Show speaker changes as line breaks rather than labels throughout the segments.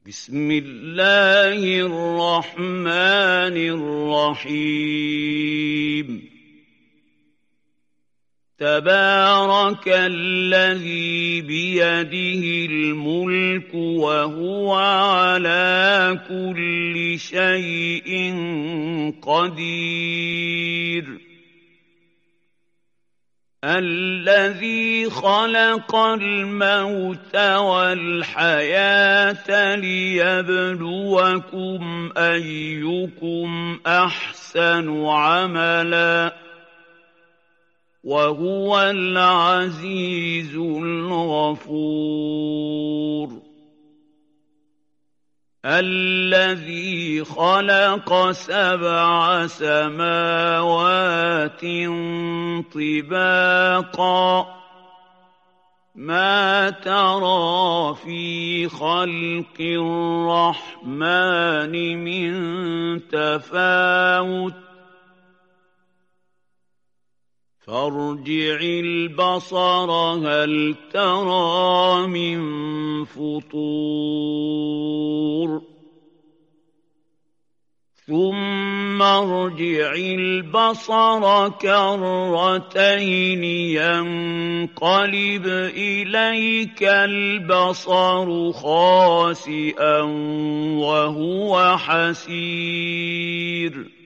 بسم الله الرحمن الرحيم تبارك الذي بيده الملك وهو على كل شيء قدير الذي خلق الموت والحياة ليبلوكم أيكم أحسن عملا وهو العزيز الغفور الذي خلق 7 سماوات طباقا ما ترى في خلق الرحمن من تفاوت فارجع البصر هل ترى من فطور ثم ارجع البصر كرتين ينقلب إليك البصر خاسئا وهو حسير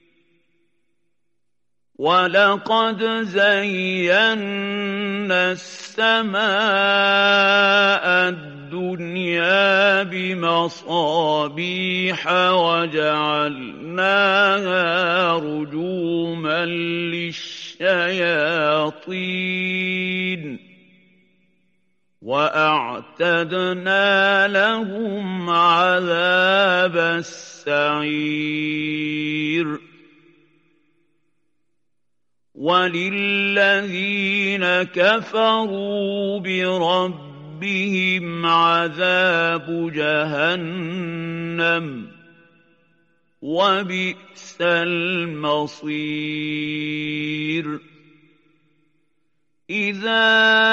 وَلَقَدْ زَيَّنَّا السَّمَاءَ الدُّنْيَا بِمَصَابِيحَ وَجَعَلْنَاهَا رُجُومًا لِلشَّيَاطِينِ وَأَعْتَدْنَا لَهُمْ عَذَابَ السَّعِيرِ وَلِلَّذِينَ كَفَرُوا بِرَبِّهِمْ عَذَابُ جَهَنَّمَ وَبِئْسَ الْمَصِيرُ إِذَا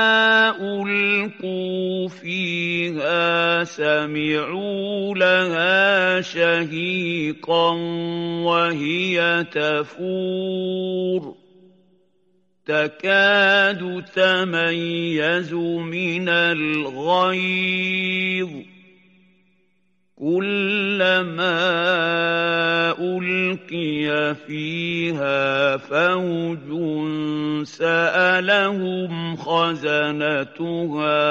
أُلْقُوا فِيهَا سَمِعُوا لَهَا شَهِيقًا وَهِيَ تَفُورُ تكاد تميز من الغيظ كلما ألقي فيها فوج سألهم خزنتها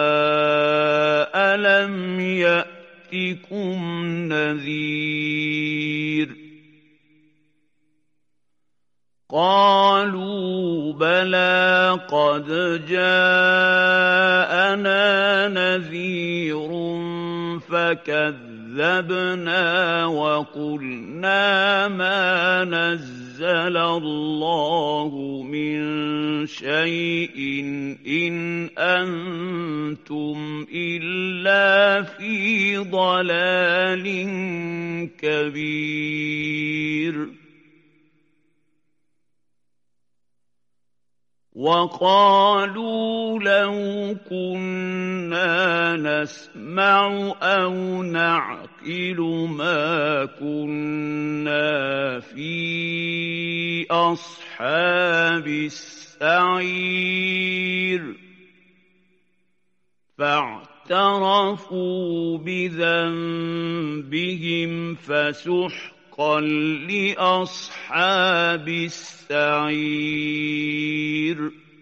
ألم يأتكم نذير قالوا بلى قد جاءنا نذير فكذبنا وقلنا ما نزل الله من شيء إن أنتم إلا في ضلال كبير وَقَالُوا لَوْ كُنَّا نَسْمَعُ أَوْ نَعْقِلُ مَا كُنَّا فِي أَصْحَابِ السَّعِيرِ فَاعْتَرَفُوا بِذَنبِهِمْ فَسُحْقًا لأصحاب السعير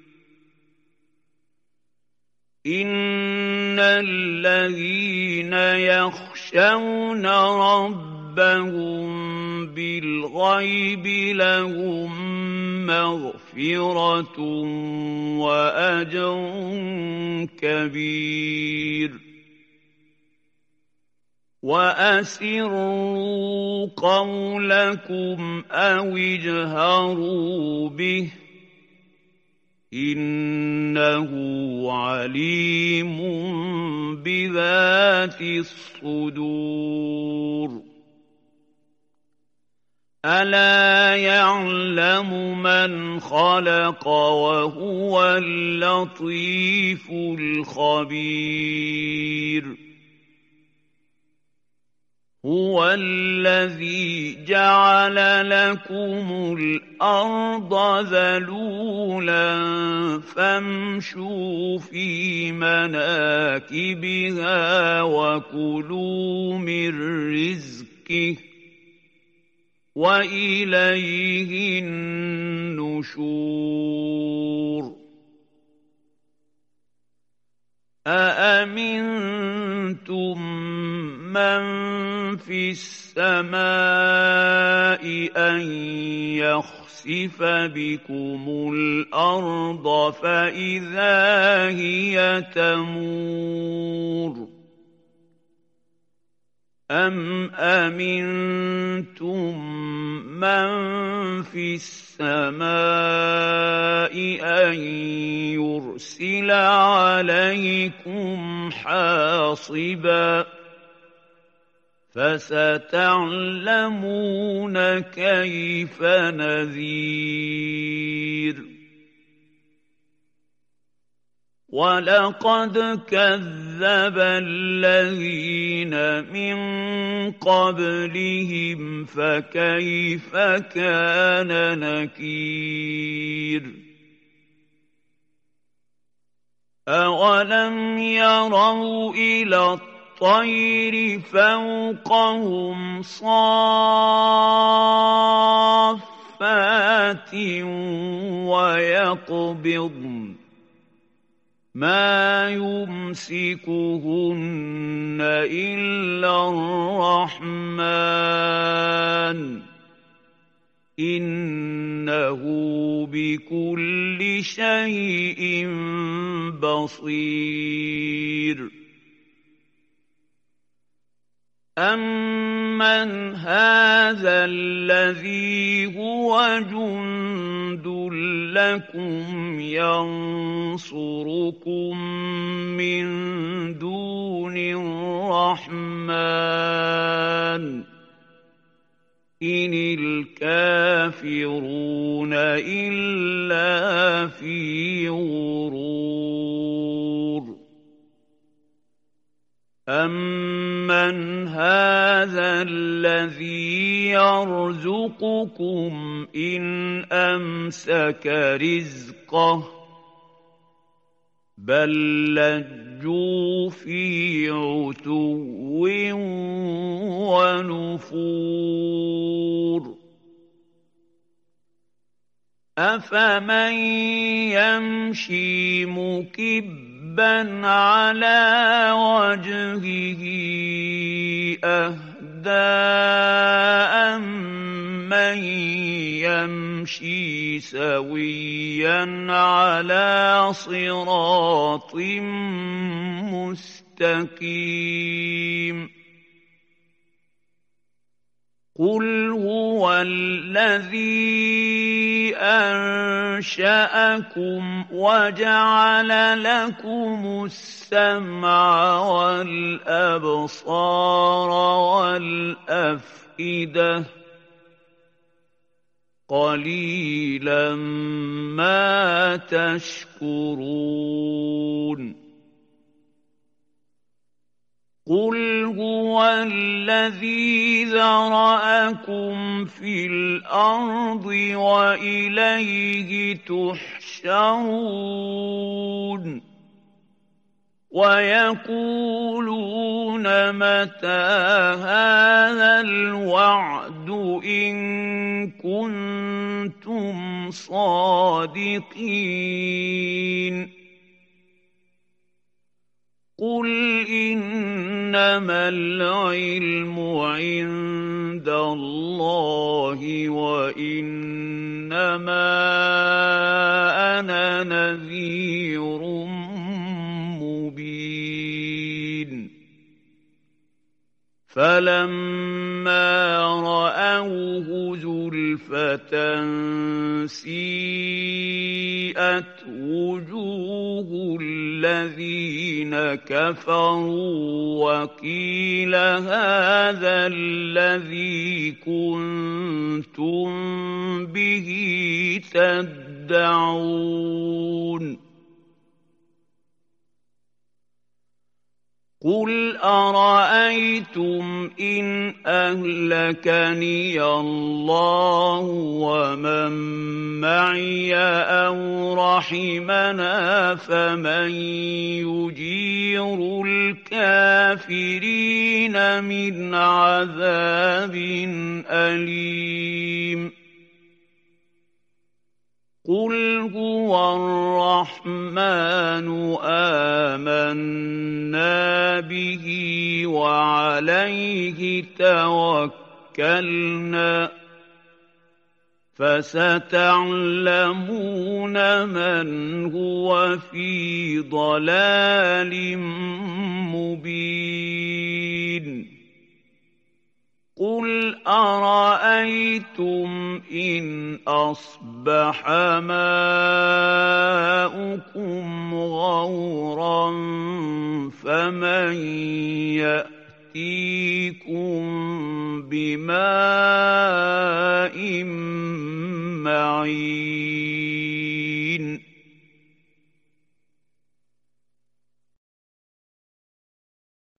إن الذين يخشون ربهم بالغيب لهم مغفرة وأجر كبير وَأَسِرُّوا قَوْلَكُمْ أَوِ اجْهَرُوا بِهِ إِنَّهُ عَلِيمٌ بِذَاتِ الصُّدُورِ أَلَا يَعْلَمُ مَنْ خَلَقَ وَهُوَ اللَّطِيفُ الْخَبِيرُ هُوَ الَّذِي جَعَلَ لَكُمُ الْأَرْضَ ذَلُولًا فَامْشُوا فِي مَنَاكِبِهَا وَكُلُوا مِن رِّزْقِهِ ۖ وَإِلَيْهِ النُّشُورُ أَأَمِنتُم مَّن فِي السَّمَاءِ أَن يَخْسِفَ بِكُمُ الْأَرْضَ فَإِذَا هِيَ تَمُورُ أَمْ أَمِنتُم مَّن فِي السَّمَاءِ أَن يُرْسِلَ عَلَيْكُمْ حَاصِبًا ۖ فَسَتَعْلَمُونَ كَيْفَ نَذِيرِ وَلَقَدْ كَذَّبَ الَّذِينَ مِن قَبْلِهِمْ فَكَيْفَ كَانَ نَكِيرِ أَوَلَمْ يَرَوْا إِلَى الطَّيْرِ فَوْقَهُمْ صَافَّاتٍ وَيَقْبِضْنَ مَا يُمْسِكُهُنَّ إِلَّا الرَّحْمَٰنُ ۚ إِنَّهُ بِكُلِّ شَيْءٍ بَصِيرٌ أَمَّنْ هَٰذَا الَّذِي هُوَ جُندٌ لَّكُمْ يَنصُرُكُم مِّن دُونِ الرَّحْمَٰنِ ۚ إِنِ الْكَافِرُونَ إِلَّا فِي غُرُورٍ أَمَّنْ هَٰذَا الَّذِي يَرْزُقُكُمْ إِنْ أَمْسَكَ رِزْقَهُ ۚ بَل لَّجُّوا فِي عُتُوٍّ وَنُفُورٍ أَفَمَن يَمْشِي مُكِبًّا عَلَىٰ وَجْهِهِ أَهْدَىٰ أَمَّن يَمْشِي سَوِيًّا عَلَىٰ صِرَاطٍ مُّسْتَقِيمٍ قُلْ هُوَ الَّذِي أَنشَأَكُمْ وَجَعَلَ لَكُمُ السَّمْعَ وَالْأَبْصَارَ وَالْأَفْئِدَةَ ۖ قَلِيلًا مَّا تَشْكُرُونَ قُلْ هُوَ الَّذِي ذَرَأَكُمْ فِي الْأَرْضِ وَإِلَيْهِ تُحْشَرُونَ وَيَقُولُونَ مَتَىٰ هَٰذَا الْوَعْدُ إِن كُنتُمْ صَادِقِينَ قُلْ إِنَّمَا الْعِلْمُ عِندَ اللَّهِ وَإِنَّمَا أَنَا نَذِيرٌ مُّبِينٌ فَلَمَّا رَأَوْهُ زُلْفَةً سِيئَتْ وُجُوهُ الَّذِينَ كَفَرُوا وَقِيلَ هَٰذَا الَّذِي كُنتُم بِهِ تَدَّعُونَ قُلْ أَرَأَيْتُمْ إِنْ أَهْلَكَنِيَ اللَّهُ وَمَن مَّعِيَ أَوْ رَحِمَنَا فَمَن يُجِيرُ الْكَافِرِينَ مِنْ عَذَابٍ أَلِيمٍ قُلْ هُوَ الرَّحْمَٰنُ آمَنَّا بِهِ وَعَلَيْهِ تَوَكَّلْنَا فَسَتَعْلَمُونَ مَنْ هُوَ فِي ضَلَالٍ مُّبِينٍ قُلْ أَرَأَيْتُمْ إِنْ أَصْبَحَ مَاؤُكُمْ غَوْرًا فَمَن يَأْتِيكُم بِمَاءٍ مَّعِينٍ